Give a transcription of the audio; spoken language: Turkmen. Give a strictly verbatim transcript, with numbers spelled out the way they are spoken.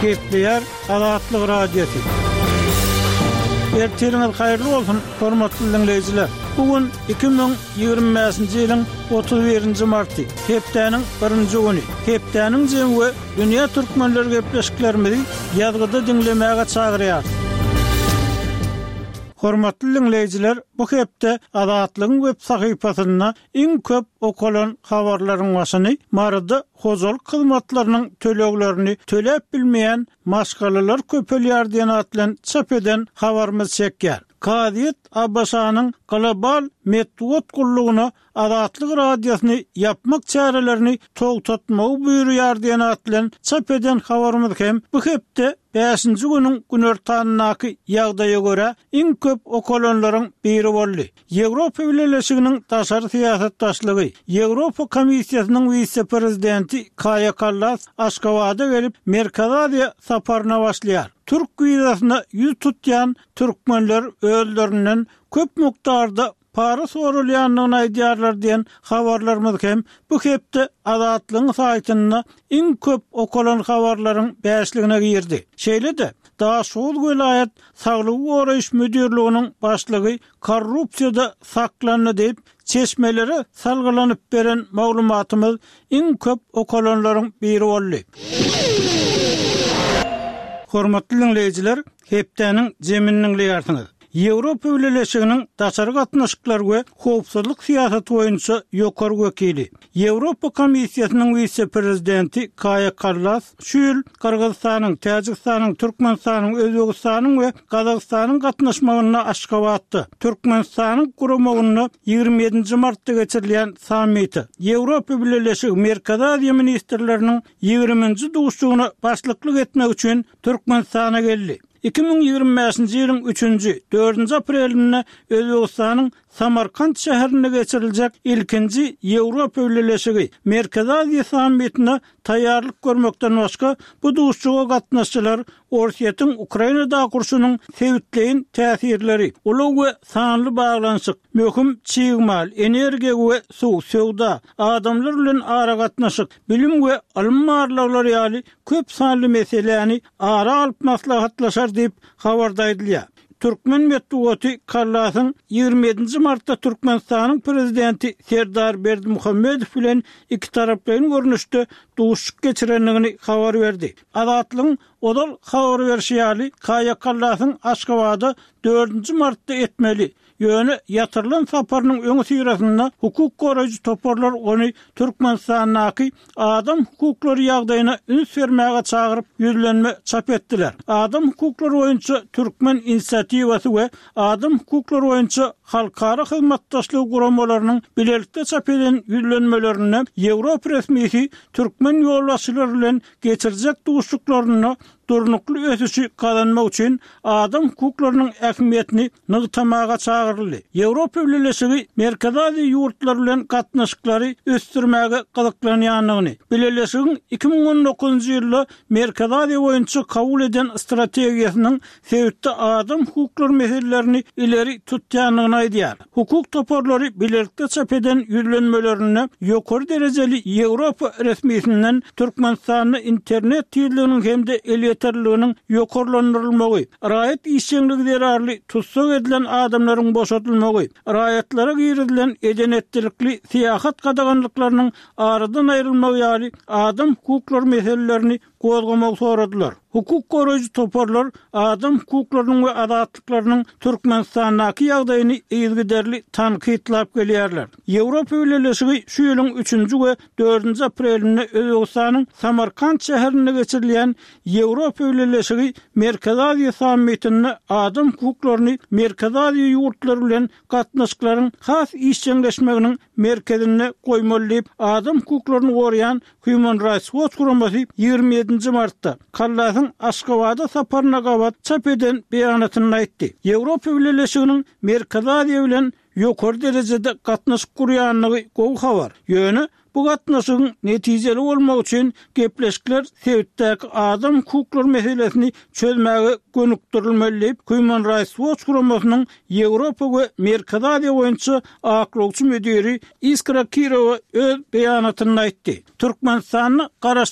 Kepler Azatlyk Radiosu. Ertiriniz hayırlı olsun, hormatly dinleyijiler. Bugün iki bin ýygrimiňji ýylyň otuz birinji marty, hepdeniň birinji güni. Hepdeniň jemgy dünýä türkmenleri gepleşiklerimizi ýazgyda dinlemäge çagyrýar. Hormatly dinleyijiler, bu hepde Azatlygyň web sahypasyna iň köp okulan habarlaryň başyny marada hozal hyzmatlarynyň töleglerini töläp bilmeýän maşgalalar köpelýär diýen atlan çap eden habarymyz çekýär. Kadiyet Abbasanyň global metod gullugyna Azatlyk radiosyny yapmak çarelerini togtatmagy buyurýar diýen atlan çap eden habarymyz hem bu hepde beşinji günüň günertanynaky ýagdaýa görä iň köp okulanlaryň biri boldy. Ýewropa Birleşiginiň taşary syýasatdaşlygy, Ýewropa Komissiýasynyň vice-prezidenti Kaja Kallas Aşgabatda gelip Merkez Aziýa saparyna başlaýar. Türk güýdasyna ýüz tutýan türkmenler öldürülen köp mukdarda para sorulýanlygyny aýdýarlar diýen habarlarymyz hem bu hepde Azatlygyň saýtyna iň köp okulan habarlaryň beşligine girdi. Şeýle-de Daşol vilayet Saglyk goraýyş müdirliginiň başlygy korrupsiýada saklandy diýip çeşmeleri salgylanyp beren maglumatymyz iň köp okulanlaryň biri boldy. Hormatly dinleyijiler, hepdeniň jeminiň ýartyňyz. Ýewropa Birleşiginiň daşary gatnaşyklary we howpsuzlyk syýasaty boýunça ýokary wekili, Ýewropa Komissiýasynyň vice-prezidenti Kaja Kallas şu ýyl Kyrgyzstanyň, Täjikstanyň, Türkmenistanyň, Özbegistanyň we Gazagstanyň gatnaşmagyna Aşgabatda Türkmenistanyň guramagyna ýygrimi ýedinji martda geçirilýän sammity, Ýewropa Birleşigi Merkez Aziýa ministrleriniň ýygrimiňji duşugyna başlyklyk etmek üçin Türkmenistana geldi. iki bin ýygrimi beşinji ýylyň üçünji dördünji aprelinde Özbegistanyň Samarkand şäherinde geçiriljek ilkinji Ýewropa Birleşigi Merkez Aziýa sammitine taýýarlyk görmekden başga bu duşuga gatnaşçylar Orsiýetiň Ukrainada kurşunyň sebitleýin täsirleri, uly we sanly baglanyşyk, möhüm çygymal, energiýa we suw, sowda, adamlar bilen ara gatnaşyk, bilim we alymlarlar ýaly köp sanly meselelerini ara alyp maslahatlaşar diýip habarda edilýär. Türkmen Metbuaty Kallasyň ýygrimi ýedinji martda Türkmenistanyň prezidenti Serdar Berdimuhammedow bilen iki taraplaryň görnüşde duşuk geçirenligini habar berdi. Azatlygyň odal habar berýäli Kaja Kallasyň Aşgabatda dördünji martda etmeli ýöne ýatyrylan saparynyň öňü syrasynda hukuk goraýjy toparlar ony Türkmenistanyň adam hukuklary ýagdaýyna üns bermäge çagyryp ýüzlenme çap etdiler. Adam hukuklary boýunça Türkmen inisiatiwasy we adam hukuklary boýunça halkara hyzmatdaşlyk guramalarynyň bilelikde çap eden ýüzlenmelerini Ýewropa resmiýeti Türkmen ýolbaşçylary bilen geçirjek duşuklaryny durnukly ösüşi kazanmak üçin adam hukuklarynyň ähmiýetini nygtamaga çagyryldy. Ýewropa Birleşigi Merkez Aziýa ýurtlary bilen gatnaşyklary ösdürmäge gyzyklanýanlygyny, Birleşigiň iki bin on dokuzunji ýylda Merkez Aziýa boýunça kabul eden strategiýasynyň sebitde adam hukuklary meselelerini ileri tutýanlygyny aýdýar. Hukuk toparlary bilelikde çap eden ýüzlenmelerini ýokary derejeli Ýewropa resmiýetinden Türkmenistanyň internet ýylygynyň hemde yeterliliginiň ýokarlandyrylmagy, raýat işçiligi derarly tutsak edilen adamlaryň boşatylmagy, raýatlara girilen edenetlikli syýasat gadaganlyklarynyň aradan aýrylmagy ýaly adam hukuklary meselelerini gozgamak soradylar. Hukuk goraýjy toparlar adam hukuklarynyň we azatlyklarynyň Türkmenistanyň ýagdaýyny ýygyderli tanqidlap gelýärler. Ýewropa Birleşigi şu ýylyň üçünji we dördünji aprelinde Özbegistanyň Samarkand şäherinde geçirilýän Ýewropa Birleşigi Merkez Aziýa sammitine adam hukuklaryny Merkez Aziýa ýurtlary bilen gatnaşyklaryň has işçileşmeginiň merkezine goýmaly diýip adam hukuklaryny goraýan Human Rights Watch guramasy ýygrimi ýedinji martda Kallasyň Aşgabatda saparyna gabat çap eden beýanatyny aýtdy. Ýewropa Birleşiginiň Merkez Aziýa bilen ýokary derejede gatnaşyk gurýanlygy gowy habar. Ýöne bu gatnaşygyň netijeli bolmak üçin gepleşikler sebitdäki adam hukuklary meselesini çözmäge gönükdirilmeli diýip Human Rights Watch guramasynyň Ýewropa we Merkez Aziýa boýunça aklawçy müdiri Iskra Kirova öz beýanatyny aýtdy. Türkmenistanyň garaş